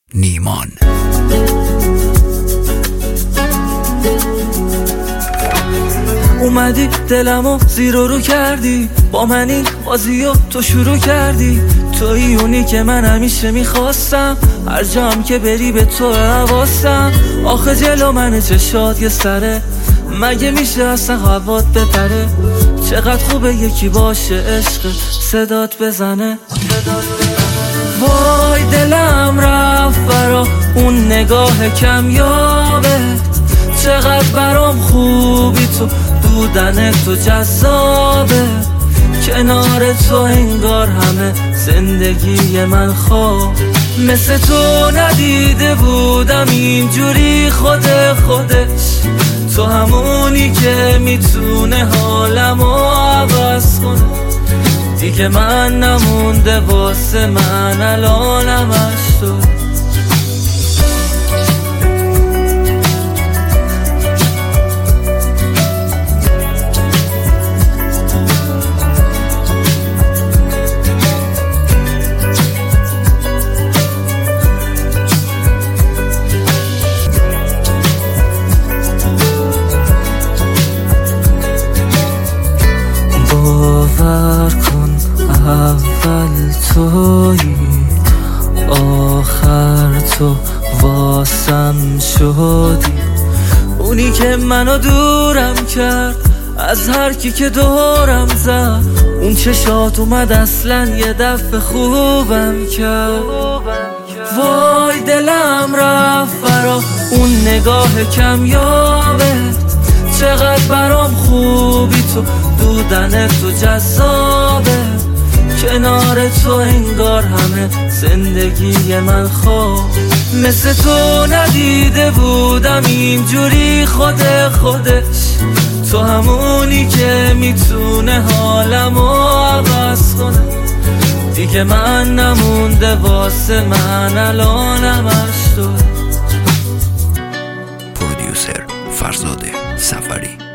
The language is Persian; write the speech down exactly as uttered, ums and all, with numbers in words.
نیمان. اومدی دلمو زیر و رو کردی، با من این بازیو تو شروع کردی. توی اونی که من همیشه میخواستم، هر جام که بری به تو حواسم. آخه جلو من چشات یه سره، مگه میشه اصلا هوات بپره؟ چقدر خوبه یکی باشه عشق صدات بزنه. وای دلم رفت برا اون نگاه کمیابه، چقدر برام خوبی تو، بودن تو جذابه. کنار تو انگار همه زندگی من خواب، مثل تو ندیده بودم اینجوری خود خودش. تو همونی که میتونه حالمو عوض کنه، دیگه من نمونده واسه من الانمش تو. باور کن اول تویی، آخر تو واسم شدی. اونی که منو دورم کرد از هر کی که دورم زد، اون چشات اومد اصلا یه دفعه خوبم کرد. وای دلم رفت برا اون نگاه کمیابه، چقدر برام خوبی تو، بودن تو جذابه. کنار تو انگار همه زندگی من خواب، مثل تو ندیده بودم اینجوری خود خودش. تو همونی که میتونه حالمو عوض کنه، دیگه من نمونده واسه من الانمش تو. پرودیوسر فرزاد سفری.